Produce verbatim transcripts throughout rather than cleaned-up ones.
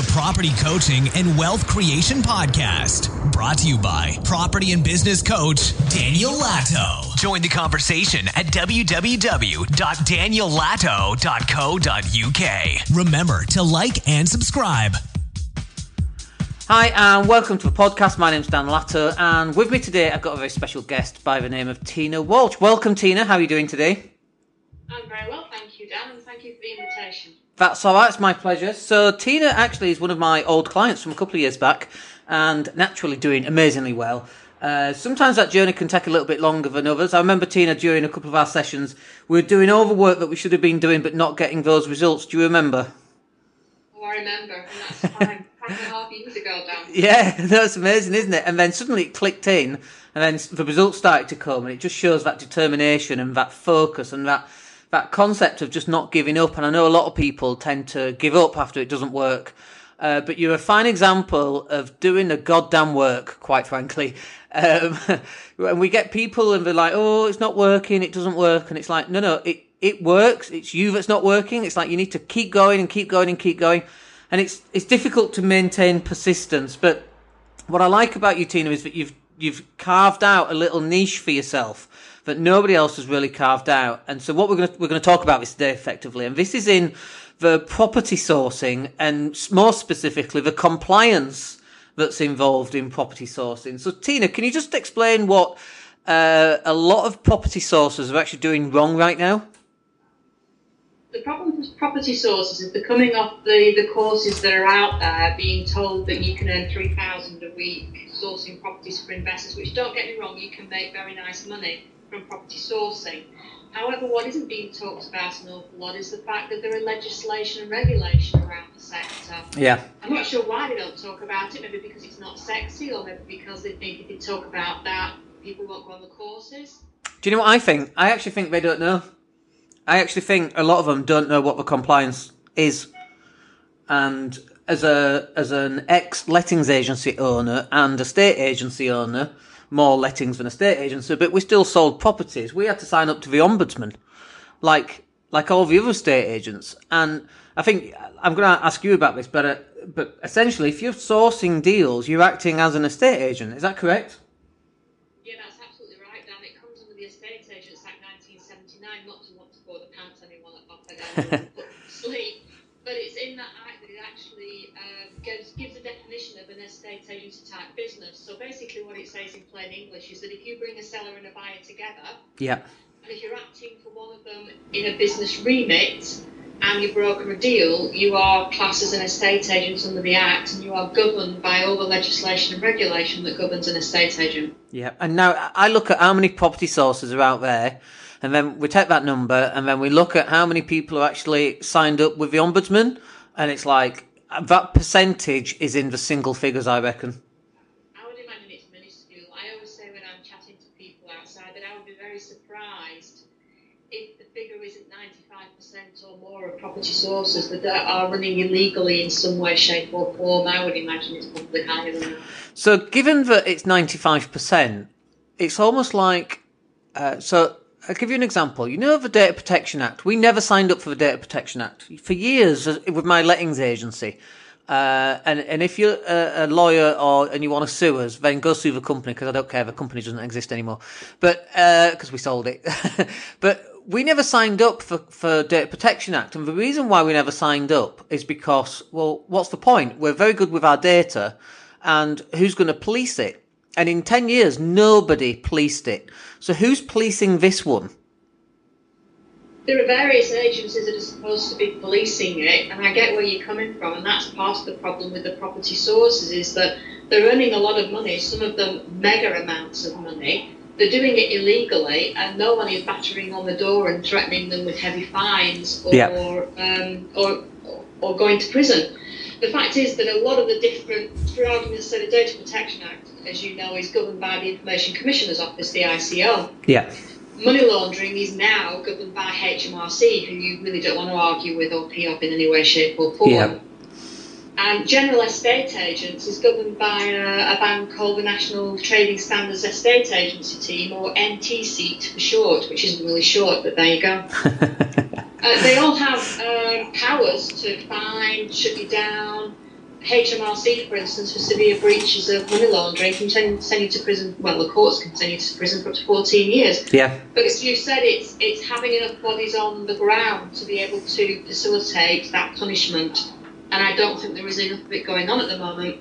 the Property Coaching and Wealth Creation Podcast. Brought to you by property and business coach Daniel Latto. Join the conversation at w w w dot daniel latto dot co dot u k. Remember to like and subscribe. Hi and welcome to the podcast. My name's Dan Latto, and with me today I've got a very special guest by the name of Tina Walsh. Welcome, Tina. How are you doing today? I'm very well, thank you, Dan, and thank you for the invitation. That's all right, it's my pleasure. So Tina actually is one of my old clients from a couple of years back, and naturally doing amazingly well. Uh, sometimes that journey can take a little bit longer than others. I remember, Tina, during a couple of our sessions, we were doing all the work that we should have been doing but not getting those results. Do you remember? Oh, I remember, and that's five, five and a half years ago, Dan. Yeah, that's amazing, isn't it? And then suddenly it clicked in, and then the results started to come, and it just shows that determination and that focus and that that concept of just not giving up. And I know a lot of people tend to give up after it doesn't work. Uh, but you're a fine example of doing the goddamn work, quite frankly. Um, and we get people and they're like, oh, it's not working, it doesn't work. And it's like, no, no, it, it works. It's you that's not working. It's like you need to keep going and keep going and keep going. And it's it's difficult to maintain persistence. But what I like about you, Tina, is that you've you've carved out a little niche for yourself that nobody else has really carved out. And so what we're going to, we're going to talk about this today effectively. And this is in the property sourcing and more specifically the compliance that's involved in property sourcing. So Tina, can you just explain what uh, a lot of property sources are actually doing wrong right now? The problem with property sources is they're coming off the, the courses that are out there being told that you can earn three thousand dollars a week sourcing properties for investors, which, don't get me wrong, you can make very nice money from property sourcing. However, what isn't being talked about an awful lot is the fact that there are legislation and regulation around the sector. Yeah. I'm not sure why they don't talk about it, maybe because it's not sexy, or maybe because they think if they talk about that, people won't go on the courses. Do you know what I think? I actually think they don't know. I actually think a lot of them don't know what the compliance is. And as a as an ex-lettings agency owner and a estate agency owner, more lettings than estate agency, but we still sold properties. We had to sign up to the ombudsman, like like all the other estate agents. And I think I'm going to ask you about this, but uh, but essentially, if you're sourcing deals, you're acting as an estate agent. Is that correct? Yeah, that's absolutely right, Dan. It comes under the Estate Agents Act nineteen seventy-nine, not to want to bore the pants anyone off again and put them to sleep, but it's in that act that it actually uh, gives, gives a definition of an estate agency type business. So basically what it says in plain English is that if you bring a seller and a buyer together, yeah, and if you're acting for one of them in a business remit and you broker a deal, you are classed as an estate agent under the Act, and you are governed by all the legislation and regulation that governs an estate agent. Yeah, and now I look at how many property sources are out there, and then we take that number, and then we look at how many people are actually signed up with the ombudsman, and it's like that percentage is in the single figures, I reckon. I would imagine it's minuscule. I always say when I'm chatting to people outside that I would be very surprised if the figure isn't ninety-five percent or more of property sources that are running illegally in some way, shape or form. I would imagine it's probably higher than that. So given that it's ninety-five percent, it's almost like, uh, so I'll give you an example. You know the Data Protection Act? We never signed up for the Data Protection Act. For years with my lettings agency. Uh, and, and if you're a, a lawyer or and you want to sue us, then go sue the company, because I don't care. The company doesn't exist anymore. But, uh, because we sold it. But we never signed up for, for Data Protection Act. And the reason why we never signed up is because, well, what's the point? We're very good with our data, and who's going to police it? And in ten years, nobody policed it. So who's policing this one? There are various agencies that are supposed to be policing it, and I get where you're coming from, and that's part of the problem with the property sources, is that they're earning a lot of money, some of them mega amounts of money. They're doing it illegally, and no one is battering on the door and threatening them with heavy fines or, yeah. um, or, or going to prison. The fact is that a lot of the different, for argument's sake, the Data Protection Act, as you know, is governed by the Information Commissioner's Office, the I C O. Yeah. Money laundering is now governed by H M R C, who you really don't want to argue with or pee off in any way, shape or form. Yeah. And General Estate Agents is governed by a, a band called the National Trading Standards Estate Agency Team, or N T C for short, which isn't really short, but there you go. uh, they all have um, powers to fine, shut you down, H M R C, for instance, for severe breaches of money laundering can send, send you to prison. Well, the courts can send you to prison for up to fourteen years. Yeah. But as you said, it's it's having enough bodies on the ground to be able to facilitate that punishment. And I don't think there is enough of it going on at the moment.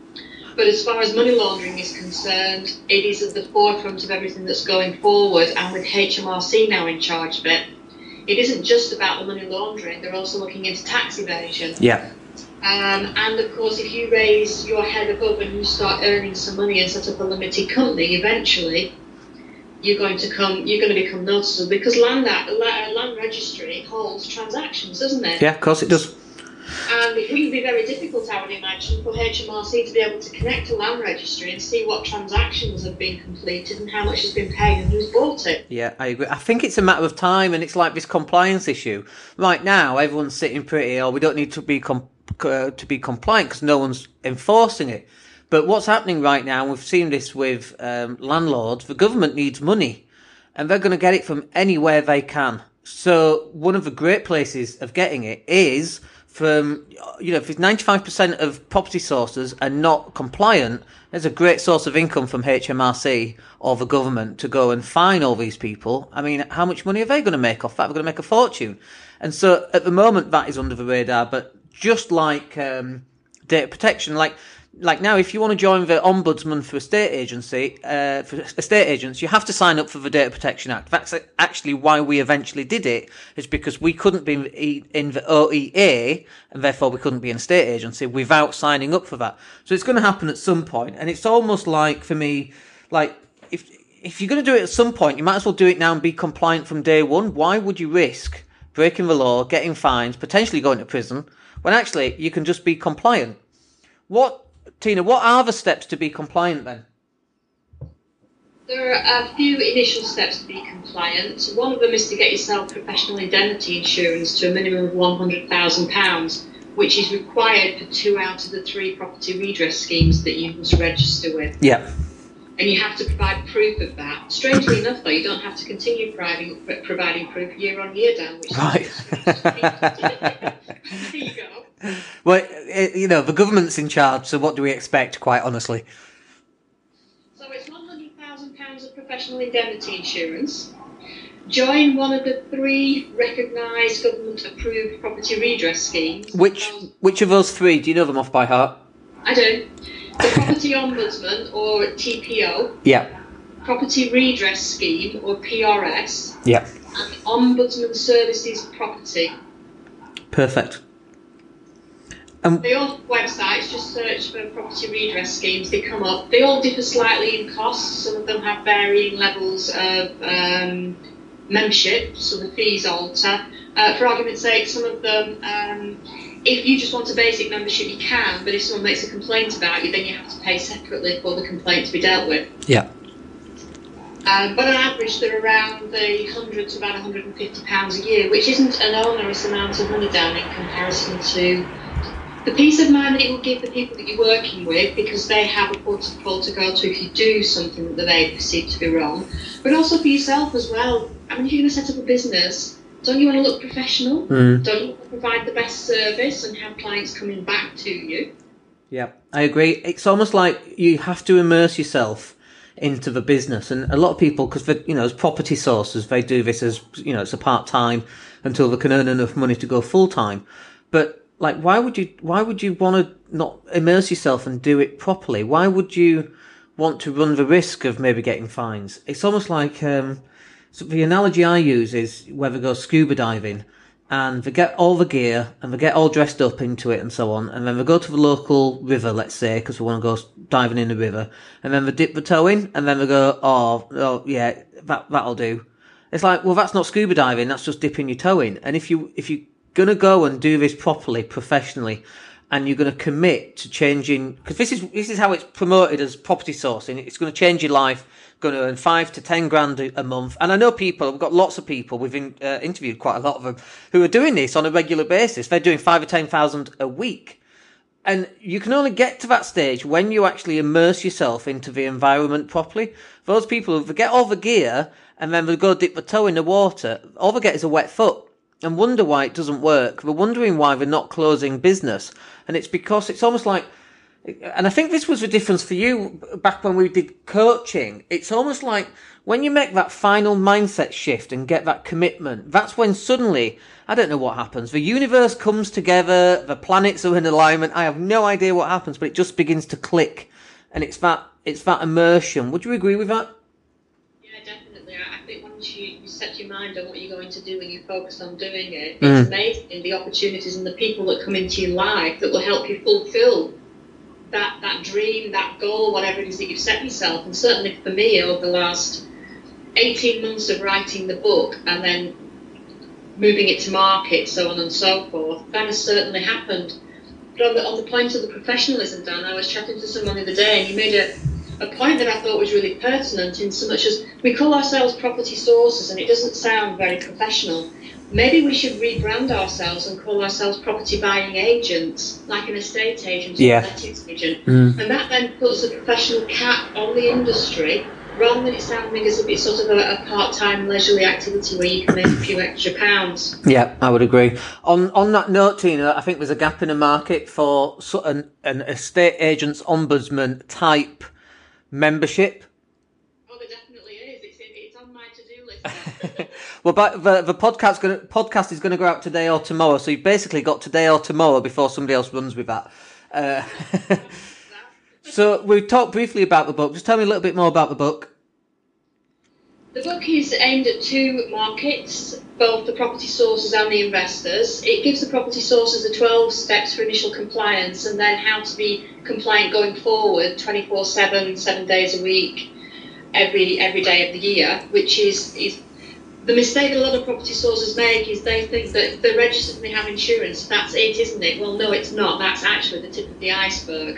But as far as money laundering is concerned, it is at the forefront of everything that's going forward. And with H M R C now in charge of it, it isn't just about the money laundering. They're also looking into tax evasion. Yeah. Um, and of course, if you raise your head above and you start earning some money and set up a limited company, eventually you're going to come. You're going to become noticeable because land land registry holds transactions, doesn't it? Yeah, of course it does. And it wouldn't be very difficult, I would imagine, for H M R C to be able to connect to land registry and see what transactions have been completed and how much has been paid and who's bought it. Yeah, I agree. I think it's a matter of time, and it's like this compliance issue. Right now, everyone's sitting pretty, or we don't need to be com- uh, to be compliant because no one's enforcing it. But what's happening right now, and we've seen this with um, landlords, the government needs money, and they're going to get it from anywhere they can. So one of the great places of getting it is from, you know, if ninety-five percent of property sources are not compliant, there's a great source of income from H M R C or the government to go and fine all these people. I mean, how much money are they going to make off that? They're going to make a fortune. And so at the moment, that is under the radar. But just like um, data protection, like like now, if you want to join the Ombudsman for estate agency, uh, for estate agents, you have to sign up for the Data Protection Act. That's actually why we eventually did it, is because we couldn't be in the O E A, and therefore we couldn't be an estate agency without signing up for that. So it's going to happen at some point, and it's almost like, for me, like, if if you're going to do it at some point, you might as well do it now and be compliant from day one. Why would you risk breaking the law, getting fines, potentially going to prison, when actually you can just be compliant? What Tina, what are the steps to be compliant then? There are a few initial steps to be compliant. One of them is to get yourself professional indemnity insurance to a minimum of one hundred thousand pounds, which is required for two out of the three property redress schemes that you must register with. Yeah. And you have to provide proof of that. Strangely enough, though, you don't have to continue providing, providing proof year on year, Dan. Which right. There you go. Well, it, you know, the government's in charge, so what do we expect, quite honestly? So it's one hundred thousand pounds of professional indemnity insurance. Join one of the three recognised government-approved property redress schemes. Which which of those three? Do you know them off by heart? I do. The Property Ombudsman, or T P O. Yeah. Property Redress Scheme, or P R S. Yeah. And Ombudsman Services Property. Perfect. Um, they all have websites, just search for property redress schemes, they come up. They all differ slightly in costs. Some of them have varying levels of um, membership, so the fees alter. Uh, for argument's sake, some of them, um, if you just want a basic membership, you can, but if someone makes a complaint about you, then you have to pay separately for the complaint to be dealt with. Yeah. Um, but on average, they're around the one hundred to about one hundred fifty pounds a year, which isn't an onerous amount of money down in comparison to the peace of mind that it will give the people that you're working with, because they have a port of call to go to if you do something that they perceive to be wrong, but also for yourself as well. I mean, if you're going to set up a business, don't you want to look professional? Mm. Don't you want to provide the best service and have clients coming back to you? Yeah, I agree. It's almost like you have to immerse yourself into the business, and a lot of people, because you know, as property sources, they do this as, you know, it's a part-time until they can earn enough money to go full-time. But like, why would you, why would you want to not immerse yourself and do it properly? Why would you want to run the risk of maybe getting fines? It's almost like, um, so the analogy I use is where they go scuba diving and they get all the gear and they get all dressed up into it and so on. And then they go to the local river, let's say, because they want to go diving in the river. And then they dip the toe in and then they go, oh, oh yeah, that, that'll do. It's like, well, that's not scuba diving. That's just dipping your toe in. And if you, if you, going to go and do this properly, professionally, and you're going to commit to changing, because this is this is how it's promoted as property sourcing. It's going to change your life, going to earn five to ten grand a, a month. And I know people, we've got lots of people, we've in, uh, interviewed quite a lot of them, who are doing this on a regular basis. They're doing five or ten thousand a week. And you can only get to that stage when you actually immerse yourself into the environment properly. Those people who get all the gear and then they go dip the toe in the water, all they get is a wet foot. and wonder why it doesn't work. They're wondering why they're not closing business. And it's because it's almost like, and I think this was the difference for you back when we did coaching. It's almost like when you make that final mindset shift and get that commitment, that's when suddenly, I don't know what happens. The universe comes together, the planets are in alignment. I have no idea what happens, but it just begins to click. And it's that, it's that immersion. Would you agree with that? Yeah, definitely. I think once you, you set your mind on what you're going to do and you focus on doing it, Mm. it's amazing the opportunities and the people that come into your life that will help you fulfill that that dream, that goal, whatever it is that you've set yourself. And certainly for me, over the last eighteen months of writing the book and then moving it to market, so on and so forth, that has certainly happened. But on the, on the point of the professionalism, Dan, I was chatting to someone the other day and he made a, a point that I thought was really pertinent, in so much as we call ourselves property sources and it doesn't sound very professional. Maybe we should rebrand ourselves and call ourselves property buying agents, like an estate agent or Yeah. a lettings agent. Mm. And that then puts a professional cap on the industry, rather than it sounding as if it's sort of a, a part-time leisurely activity where you can make a few extra pounds. Yeah, I would agree. On on that note, Tina, I think there's a gap in the market for so- an, an estate agent's ombudsman type membership. Oh, there definitely is. It's, it's on my to-do list. Well, but the the podcast gonna, podcast is going to go out today or tomorrow, so you've basically got today or tomorrow before somebody else runs with that. Uh, so we talked briefly about the book. Just tell me a little bit more about the book. The book is aimed at two markets, both the property sources and the investors. It gives the property sources the twelve steps for initial compliance and then how to be compliant going forward twenty-four seven, seven days a week, every every day of the year, which is, is the mistake a lot of property sources make is they think that they're registered and they have insurance. That's it, isn't it? Well, no, it's not. That's actually the tip of the iceberg.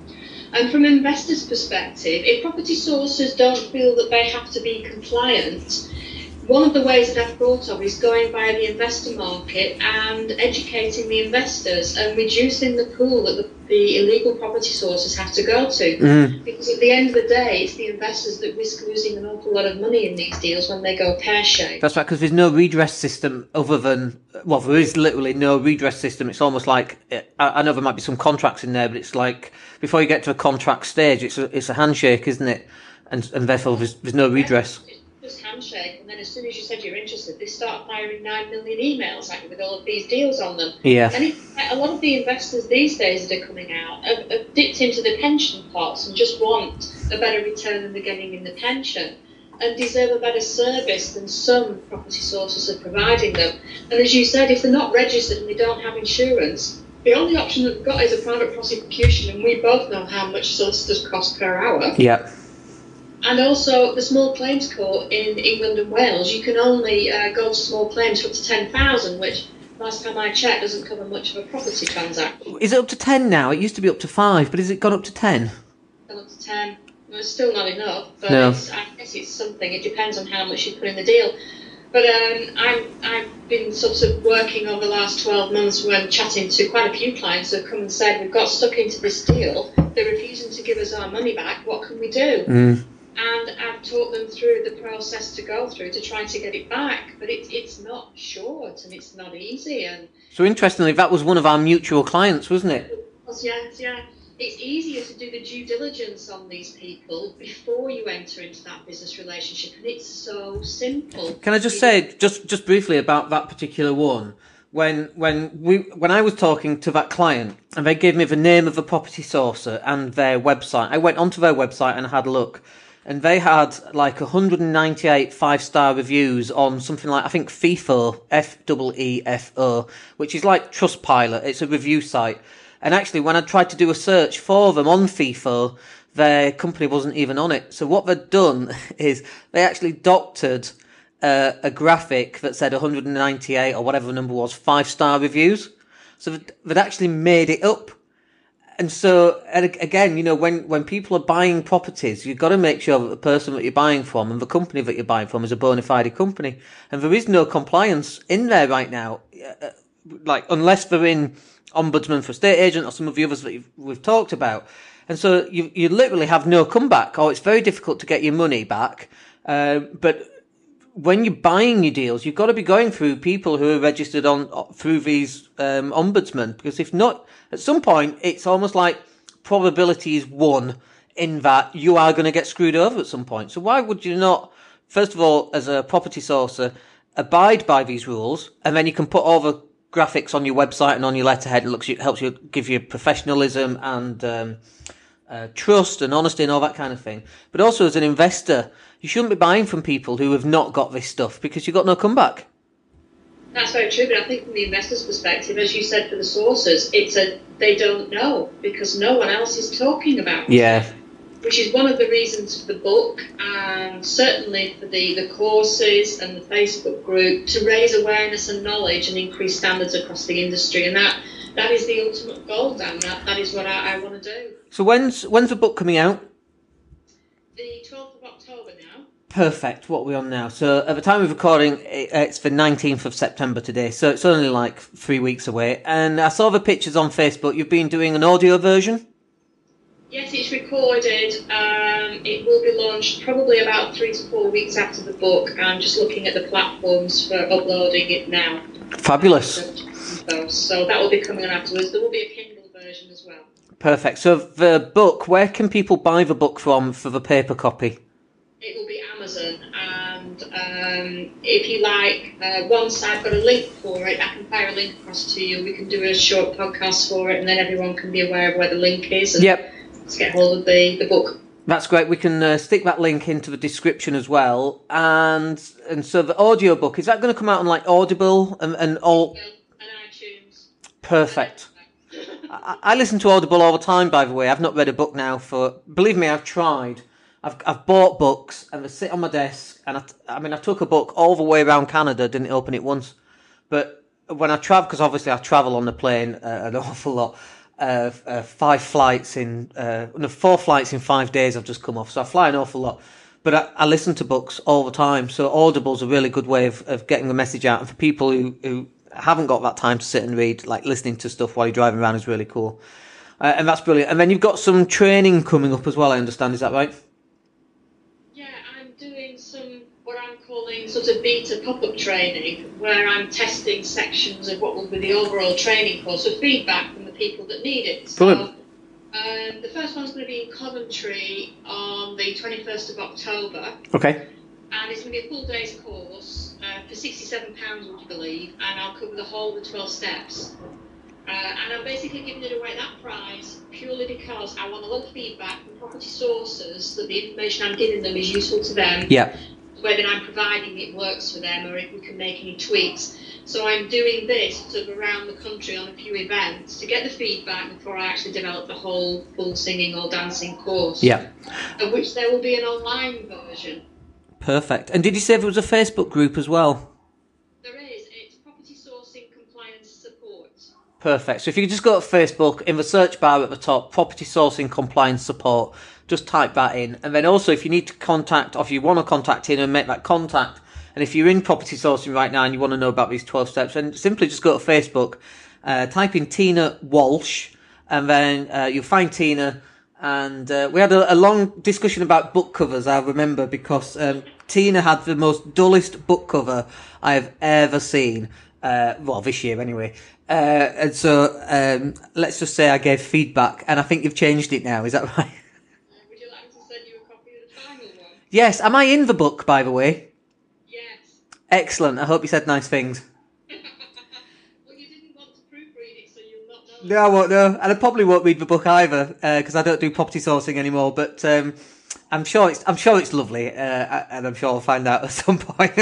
And from an investor's perspective, if property sources don't feel that they have to be compliant, one of the ways that I've thought of is going via the investor market and educating the investors and reducing the pool that the, the illegal property sources have to go to. Mm. Because at the end of the day, it's the investors that risk losing an awful lot of money in these deals when they go pear-shaped. That's right, because there's no redress system other than, well, there is literally no redress system. It's almost like, I, I know there might be some contracts in there, but it's like, before you get to a contract stage, it's a, it's a handshake, isn't it? And and therefore there's, there's no redress. Just handshake, and then as soon as you said you're interested, they start firing nine million emails at you with all of these deals on them. Yeah. And it, a lot of the investors these days that are coming out have, have dipped into the pension pots and just want a better return than they're getting in the pension, and deserve a better service than some property sources are providing them. And as you said, if they're not registered and they don't have insurance, the only option that they've got is a private prosecution, and we both know how much solicitors cost per hour. Yeah. And also the small claims court in England and Wales, you can only uh, go to small claims for up to ten thousand, which last time I checked doesn't cover much of a property transaction. Is it up to ten now? It used to be up to five, but has it gone up to ten? Gone up to ten. Well, it's still not enough, but No. it's, I guess it's something. It depends on how much you put in the deal. But um, I'm, I've been sort of working over the last twelve months when chatting to quite a few clients who have come and said, we've got stuck into this deal, they're refusing to give us our money back, what can we do? Mm. And I've taught them through the process to go through to try to get it back, but it, it's not short and it's not easy. And So interestingly, that was one of our mutual clients, wasn't it? yeah, yeah, it's easier to do the due diligence on these people before you enter into that business relationship, and it's so simple. Can I just say, just just briefly about that particular one? When when we when I was talking to that client and they gave me the name of the property sourcer and their website, I went onto their website and had a look. And they had like one hundred ninety-eight five-star reviews on something like, I think, FIFO, F E E F O, which is like Trustpilot. It's a review site. And actually, when I tried to do a search for them on FIFO, their company wasn't even on it. So what they'd done is they actually doctored uh, a graphic that said one hundred ninety-eight or whatever the number was, five-star reviews. So they'd, they'd actually made it up. And so, and again, you know, when, when people are buying properties, you've got to make sure that the person that you're buying from and the company that you're buying from is a bona fide company. And there is no compliance in there right now. Uh, like, unless they're in Ombudsman for Estate Agent or some of the others that you've, we've talked about. And so you, you literally have no comeback, or it's very difficult to get your money back. Uh, but when you're buying your deals, you've got to be going through people who are registered on through these um, ombudsmen, because if not, at some point, it's almost like probability is one in that you are going to get screwed over at some point. So why would you not, first of all, as a property sourcer, abide by these rules, and then you can put all the graphics on your website and on your letterhead. It looks, it helps you give you professionalism and um, uh, trust and honesty and all that kind of thing. But also as an investor, you shouldn't be buying from people who have not got this stuff, because you've got no comeback. That's very true, but I think from the investor's perspective, as you said, for the sources, it's a they don't know because no one else is talking about it. Yeah. Which is one of the reasons for the book, and certainly for the, the courses and the Facebook group, to raise awareness and knowledge and increase standards across the industry. And that that is the ultimate goal, Dan. That, that is what I, I want to do. So when's when's the book coming out? The twelfth of October now. Perfect. What are we on now? So at the time of recording, it's the nineteenth of September today. So it's only like three weeks away. And I saw the pictures on Facebook. You've been doing an audio version? Yes, it's recorded. Um, it will be launched probably about three to four weeks after the book. I'm just looking at the platforms for uploading it now. Fabulous. So that will be coming on afterwards. There will be a Kindle version as well. Perfect. So the book, where can people buy the book from for the paper copy? It will be Amazon, and um, if you like, uh, once I've got a link for it, I can fire a link across to you. We can do a short podcast for it, and then everyone can be aware of where the link is. And yep. Let's get hold of the, the book. That's great. We can uh, stick that link into the description as well. And and so the audio book, is that going to come out on like Audible and, and all? And iTunes. Perfect. I, I listen to Audible all the time, by the way. I've not read a book now for, believe me, I've tried. I've I've bought books and they sit on my desk. And I, I mean, I took a book all the way around Canada, didn't open it once. But when I travel, because obviously I travel on the plane uh, an awful lot. Uh, uh, five flights in, uh, no, four flights in five days I've just come off, so I fly an awful lot. But I, I listen to books all the time, so Audible's a really good way of, of getting the message out. And for people who, who haven't got that time to sit and read, like listening to stuff while you're driving around is really cool. Uh, and that's brilliant. And then you've got some training coming up as well, I understand, is that right? Yeah, I'm doing some, what I'm calling sort of beta pop-up training, where I'm testing sections of what will be the overall training course for feedback from the people that need it. So, um, the first one's going to be in Coventry on the twenty-first of October. Okay. And it's going to be a full day's course uh, for sixty-seven pounds, would you believe, and I'll cover the whole of the twelve steps. Uh, and I'm basically giving it away at that price purely because I want a lot of feedback from property sources that the information I'm giving them is useful to them. Yeah. Whether I'm providing it works for them or if we can make any tweaks. So I'm doing this sort of around the country on a few events to get the feedback before I actually develop the whole full singing or dancing course. Yeah. Of which there will be an online version. Perfect. And did you say there was a Facebook group as well? There is. It's Property Sourcing Compliance Support. Perfect. So if you could just go to Facebook, in the search bar at the top, Property Sourcing Compliance Support, just type that in. And then also if you need to contact, or if you want to contact him and make that contact, and if you're in property sourcing right now and you want to know about these twelve steps, then simply just go to Facebook, uh, type in Tina Walsh, and then uh, you'll find Tina. And uh, we had a, a long discussion about book covers, I remember, because um, Tina had the most dullest book cover I have ever seen. Uh, well, this year anyway. Uh, and so um, let's just say I gave feedback, and I think you've changed it now. Is that right? Would you like me to send you a copy of the final one? Yes. Am I in the book, by the way? Yes. Excellent. I hope you said nice things. Well, you didn't want to proofread it, so you'll not know. No, I won't know. And I probably won't read the book either, because uh, I don't do property sourcing anymore. But um, I'm sure it's I'm sure it's lovely, uh, and I'm sure I'll find out at some point.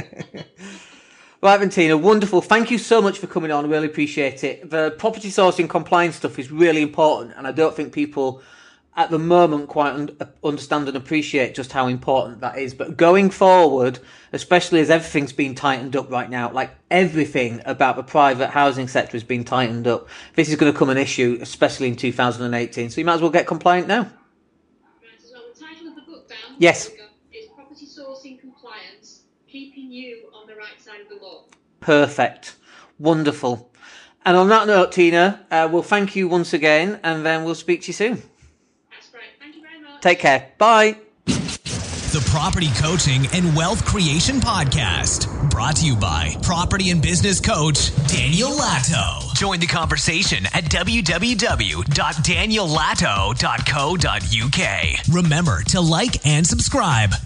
Right, Tina, wonderful. Thank you so much for coming on. I really appreciate it. The property sourcing compliance stuff is really important, and I don't think people at the moment quite un- understand and appreciate just how important that is. But going forward, especially as everything's been tightened up right now, like everything about the private housing sector has been tightened up, this is going to become an issue, especially in two thousand eighteen. So you might as well get compliant now. Right, so the title of the book, Dan, yes, is Property Sourcing Compliance, Keeping You on the Right Side of the Law. Perfect. Wonderful. And on that note, Tina, uh, we'll thank you once again, and then we'll speak to you soon. That's great. Thank you very much. Take care. Bye. the Property Coaching and Wealth Creation Podcast. Brought to you by property and business coach Daniel Latto. Join the conversation at w w w dot daniel latto dot co dot u k. Remember to like and subscribe.